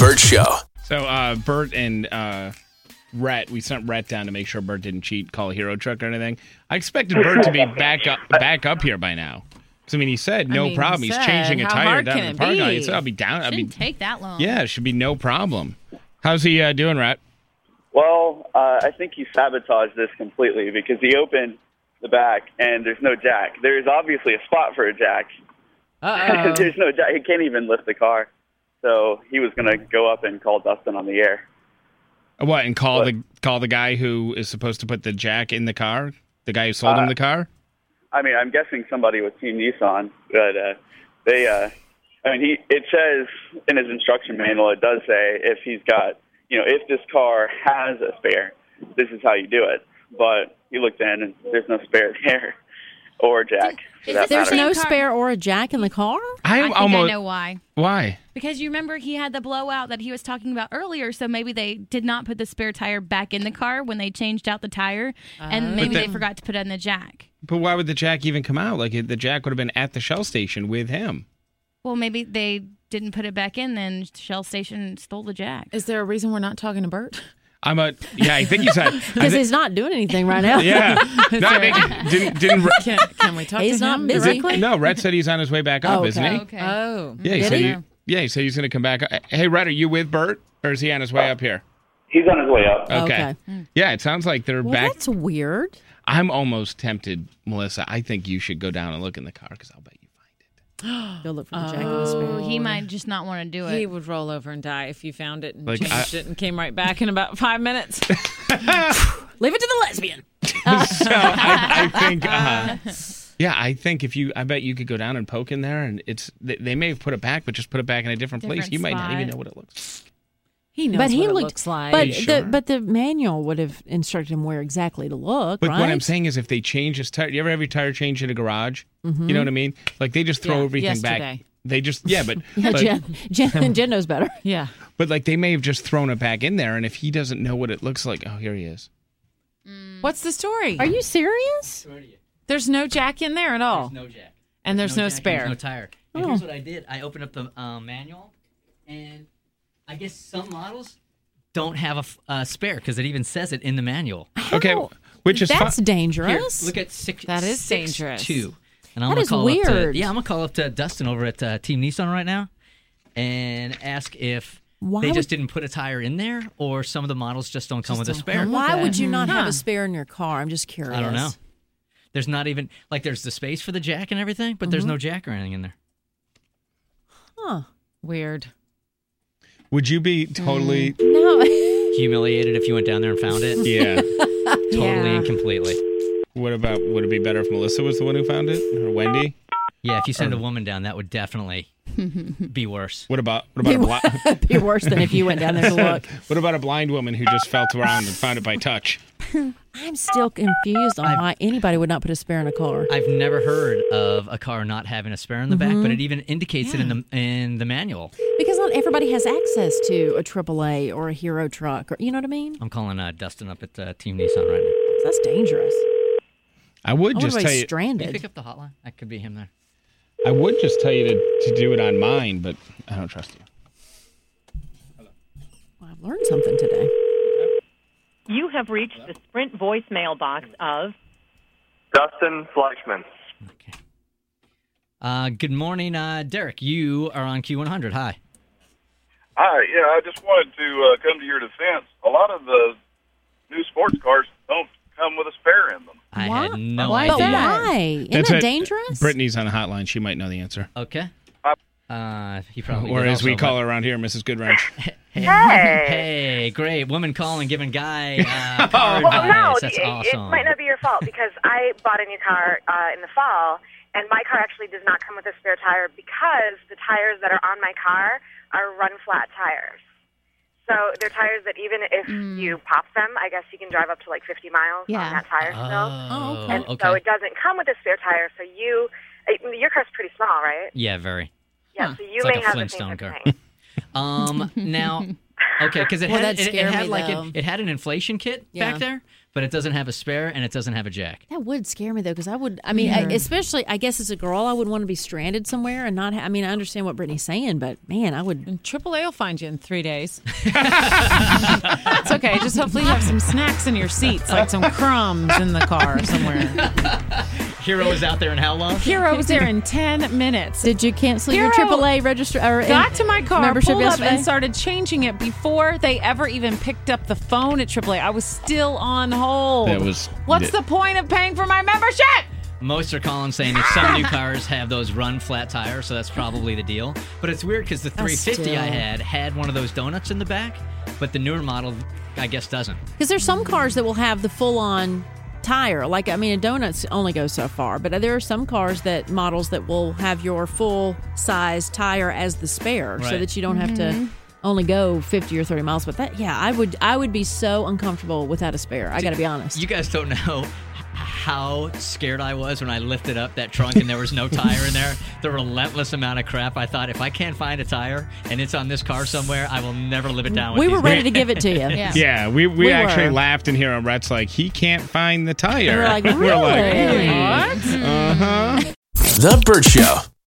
Burt Show. So, Burt and Rhett, we sent Rhett down to make sure Burt didn't cheat, call a hero truck or anything. I expected Burt to be back up here by now. Because, I mean, he said no problem. He's changing a tire down in the parking lot. He said, I'll be down. Shouldn't take that long. Yeah, it should be no problem. How's he doing, Rhett? Well, I think he sabotaged this completely because he opened the back and there's no jack. There's obviously a spot for a jack. There's no jack. He can't even lift the car. So he was going to go up and call Dustin on the air. What, and call the guy who is supposed to put the jack in the car? The guy who sold him the car? I mean, I'm guessing somebody with Team Nissan, but it says in his instruction manual, it does say if he's got, if this car has a spare, this is how you do it. But he looked in and there's no spare there or jack. There's no spare or a jack in the car? I think I know why. Why? Because you remember he had the blowout that he was talking about earlier, so maybe they did not put the spare tire back in the car when they changed out the tire, and maybe they forgot to put it in the jack. But why would the jack even come out? Like, the jack would have been at the Shell station with him. Well, maybe they didn't put it back in, then Shell station stole the jack. Is there a reason we're not talking to Burt? I think he's not. Because he's not doing anything right now. Yeah. No, I think, didn't can we talk to him? He's not busy. No, Rhett said he's on his way back up, isn't he? Okay. Oh. Yeah, he said he's going to come back. Hey, Rhett, are you with Burt, or is he on his way up here? He's on his way up. Okay. Yeah, it sounds like they're back. That's weird. I'm almost tempted, Melissa. I think you should go down and look in the car because I'll bet you find it. Go look for the jack in the spare. He might just not want to do it. He would roll over and die if you found it and changed it and came right back in about 5 minutes. Leave it to the lesbian. So I think, I bet you could go down and poke in there, and they may have put it back, but just put it back in a different place. You might not even know what it looks like. He knows what it looks like. But the manual would have instructed him where exactly to look, But right? what I'm saying is if they change his tire, you ever have your tire changed in a garage? Mm-hmm. You know what I mean? Like they just throw everything back. They just, but... Jen knows better. Yeah. But like they may have just thrown it back in there, and if he doesn't know what it looks like, oh, here he is. What's the story? Are you serious? There's no jack in there at all. There's no jack. And there's no spare. There's no tire. And here's what I did. I opened up the manual, and I guess some models don't have a spare because it even says it in the manual. Okay, which is that's dangerous. Here, look at six. That is dangerous. 2. And I'm that gonna is call weird. I'm gonna call up to Dustin over at Team Nissan right now, and ask if they just didn't put a tire in there, or some of the models just don't come with a spare. Why would you not have a spare in your car? I'm just curious. I don't know. There's not even there's the space for the jack and everything, but there's no jack or anything in there. Huh? Weird. Would you be totally humiliated if you went down there and found it? Yeah. Totally and completely. Would it be better if Melissa was the one who found it, or Wendy? Yeah, if you send a woman down, that would definitely be worse. What about a be worse than if you went down there to look. What about a blind woman who just felt around and found it by touch? I'm still confused on why anybody would not put a spare in a car. I've never heard of a car not having a spare in the back, but it even indicates it in the manual. Because not everybody has access to a AAA or a Hero truck, or you know what I mean? I'm calling Dustin up at Team Nissan right now. That's dangerous. I would just tell you. Stranded. Can you pick up the hotline? That could be him there. I would just tell you to do it on mine, but I don't trust you. Well, I've learned something today. You have reached the Sprint voicemail box of Dustin Fleischman. Okay. Good morning, Derek. You are on Q100. Hi. Hi. Yeah, I just wanted to come to your defense. A lot of the new sports cars don't come with a spare in them. I had no Why? idea. But why? Isn't that dangerous? Brittany's on the hotline. She might know the answer. Okay. He probably or did as we also, call her around here, Mrs. Goodwrench. Hey, great. Woman calling, giving guy car advice. That's awesome. It might not be your fault because I bought a new car in the fall, and my car actually does not come with a spare tire because the tires that are on my car are run-flat tires. So they're tires that even if you pop them, I guess you can drive up to like 50 miles on that tire still. Oh, and okay. so it doesn't come with a spare tire. So your car's pretty small, right? Yeah, very. Yeah, so you it's may like a have Flintstone the same car. Now, Okay, because it had me, it had an inflation kit back there, but it doesn't have a spare and it doesn't have a jack. That would scare me though, because especially I guess as a girl, I would want to be stranded somewhere and not. I understand what Brittany's saying, but man, I would. And AAA will find you in 3 days. It's okay. Just hopefully you have some snacks in your seats, like some crumbs in the car somewhere. Hero was out there in how long? Hero was there in 10 minutes. Did you cancel your AAA register? Got to my car, pulled yesterday? up, and started changing it before they ever even picked up the phone at AAA. I was still on hold. What's the point of paying for my membership? Most are calling saying that some new cars have those run flat tires, so that's probably the deal. But it's weird because the 350 I had one of those donuts in the back, but the newer model, I guess, doesn't. Because there's some cars that will have the full-on tire. Like, a donut's only goes so far, but there are some models that will have your full-size tire as the spare, so that you don't have to only go 50 or 30 miles. But I would be so uncomfortable without a spare. I got to be honest. You guys don't know how scared I was when I lifted up that trunk and there was no tire in there. The relentless amount of crap. I thought, if I can't find a tire and it's on this car somewhere, I will never live it down with We were ready to give it to you. Yeah, we actually laughed in here, and Rhett's like, he can't find the tire. We're like, really? What? The Burt Show.